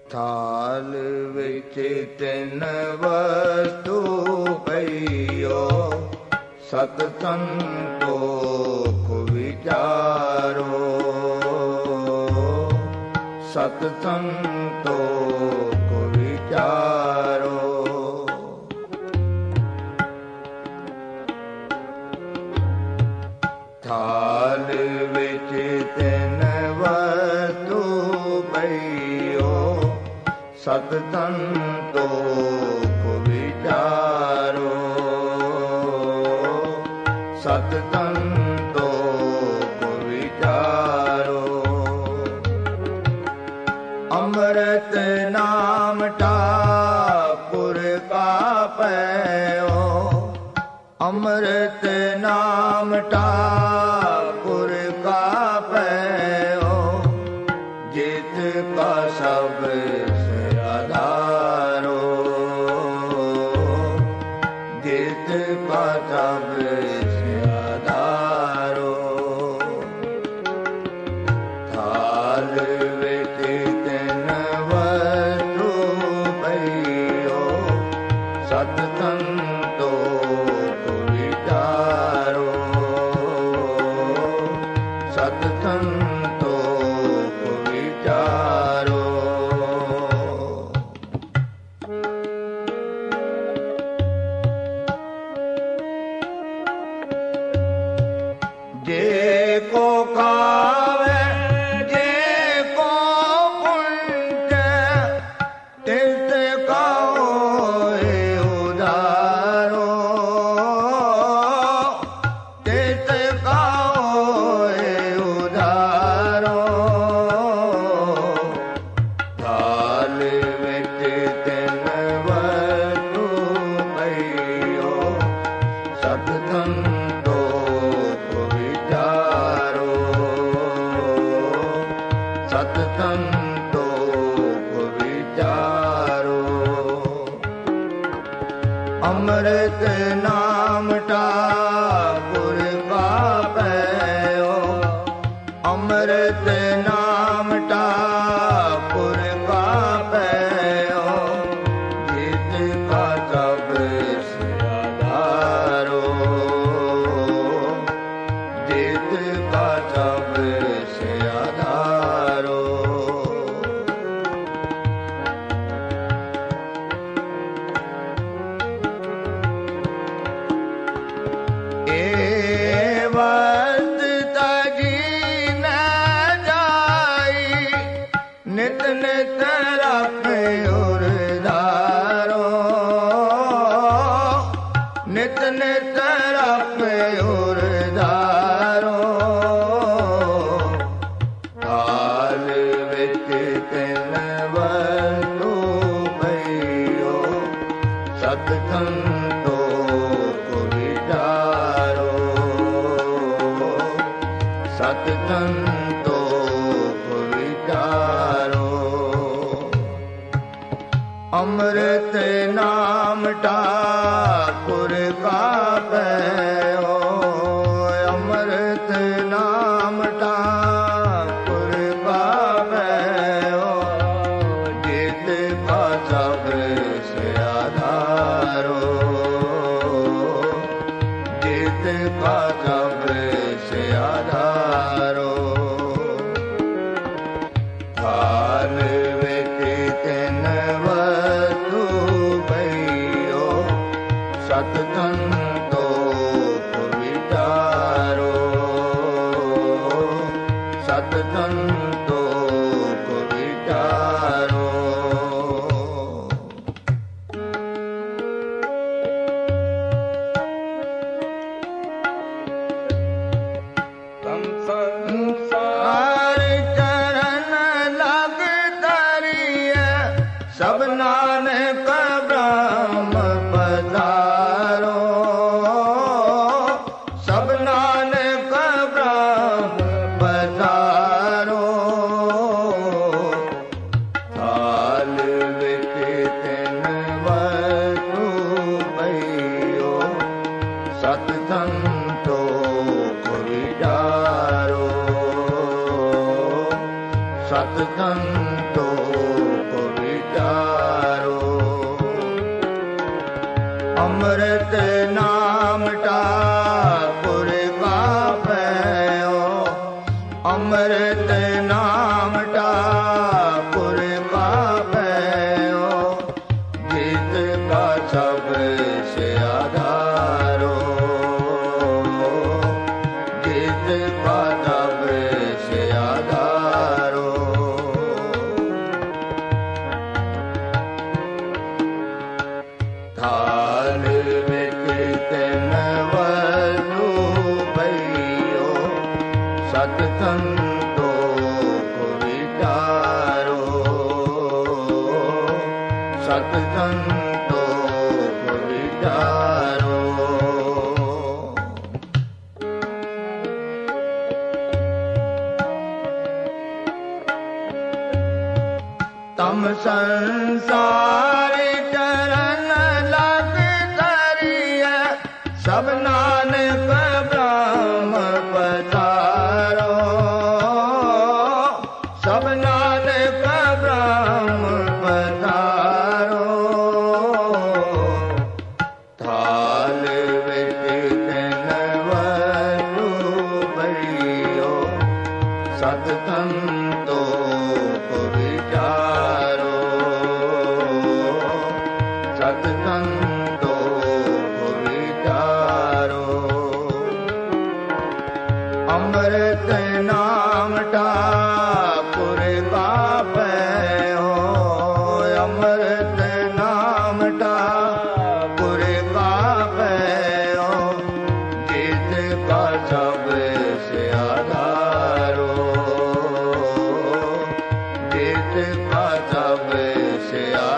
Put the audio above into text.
ਥਾਲ ਵਿੱਚ ਤਿੰਨ ਵਸਤੂ ਪਈਓ, ਸਤ ਸੰਤੋਖ ਵਿਚਾਰੋ, ਸਤ ਸੰਤੋਖ ਵਿਚਾਰੋ। ਥਾਲ ਵਿੱਚ ਤਿੰਨ ਵਸਤੂ ਪਈਓ, ਸਤ ਸੰਤੋਖ ਵਿਚਾਰੋ, ਸਤ ਸੰਤੋਖ ਵਿਚਾਰੋ। ਅੰਮ੍ਰਿਤ ਨਾਮ ਠਾਕੁਰ ਕਾ ਪਇਓ, ਅੰਮ੍ਰਿਤ ਨਾਮ ਠਾਕੁਰ ਕਾ ਪਇਓ, ਜਿਤ ਕਾ ਸਭ ਆਧਾਰੋ, ਜਿਤ ਕਾ ਸਭ ਆਧਾਰੋ। ਥਾਲ ਵਿੱਚ ਤਿੰਨ ਵਸਤੂ ਪਈਓ, ਸਤ ਸੰਤੋਖ ਵਿਚਾਰੋ, ਸਤ ਸੰਤੋਖ ਵਿਚਾਰੋ। ਜੇ ਕੋ ਖਾਵੇ ਜੇ ਕੋ ਪੁੰਜ, ਤਿਸ ਕਾ ਹੋਏ ਉਧਾਰੋ, ਤਿਸ ਕਾ ਹੋਏ ਉਧਾਰੋ। ਥਾਲ ਵਿੱਚ ਤਿੰਨ ਵਸਤੂ ਪਈਓ, ਸਤ ਸੰਤੋਖ ਵਿਚਾਰੋ, ਸਤ ਸੰਤੋਖ ਵਿਚਾਰੋ। ਅੰਮ੍ਰਿਤ ਨਾਮ ਠਾਕੁਰ ਕਾ ਪਇਓ, ਅੰਮ੍ਰਿਤ ਨਾਮ ਠਾਕੁਰ ਕਾ ਪਇਓ, ਜਿਤ ਕਾ ਸਭ ਆਧਾਰੋ, ਜਿਤ ਕਾ ਸਭ ਆਧਾਰੋ। ਏ ਵਸਤ ਤਜੀ ਨ ਜਾਈ, ਨਿਤ ਨਿਤ ਰੱਖੇ ਉਰਦਾਰੋ, ਨਿਤ ਨਿਤ ਰੱਖੇ ਉਰਦਾਰੋ। ਥਾਲ ਵਿੱਚ ਤਿੰਨ ਵਸਤੂ ਪਈਓ, ਸਤ ਸੰਤੋਖ ਵਿਚਾਰੋ, ਸਤ ਸੰਤੋਖ ਵਿਚਾਰੋ। ਅੰਮ੍ਰਿਤ ਨਾਮ ਠਾਕੁਰ ਕਾ ਪਇਓ, ਅੰਮ੍ਰਿਤ ਨਾਮ ਠਾਕੁਰ ਕਾ ਪਇਓ, ਜਿਤ ਕਾ ਸਭ ਆਧਾਰੋ, ਜਿਤ ਕਾ ਸਭ ਆਧਾਰੋ। ਥਾਲ ਵਿੱਚ ਤਿੰਨ ਵਸਤੂ ਪਈਓ, ਸਤ ਸੰਤੋਖ ਵਿਚਾਰੋ, ਸਤ ਸੰਤੋਖ ਵਿਚਾਰੋ। ਸੰਸਾਰ ਚਰਨ ਲਗ ਧਰੀਐ, ਸਭ ਨਾਨਕ ਬ੍ਰਹਮ ਪਧਾਰੋ, ਸਭ ਨਾਨਕ ਬ੍ਰਹਮ ਪਧਾਰੋ। ਥਾਲ ਵਿੱਚ ਤਿੰਨ ਵਸਤੂ ਪਈਓ, ਸਤ ਸੰਤੋਖ ਵਿਚਾਰੋ, ਸਤ ਸੰਤੋਖ ठाकुर का भयो, जीत का सब से आधारो, जीत का सब से आधारो। थाल विच तिन वसु भयो, सत संतोख विचारो, सत संतोख विचारो। तम संसार चरण लग करिय, सब नानक ब्रह्म पधारो, सब नानक ब्रह्म पधारो। थाल विच तिन वसु भयो, सत संतोख विचारो, सत संतोख विचारो। अमृत नाम ठाकुर का भयो, अमृत नाम ठाकुर का भयो, जीत का सब से आधारो, जीत का सब से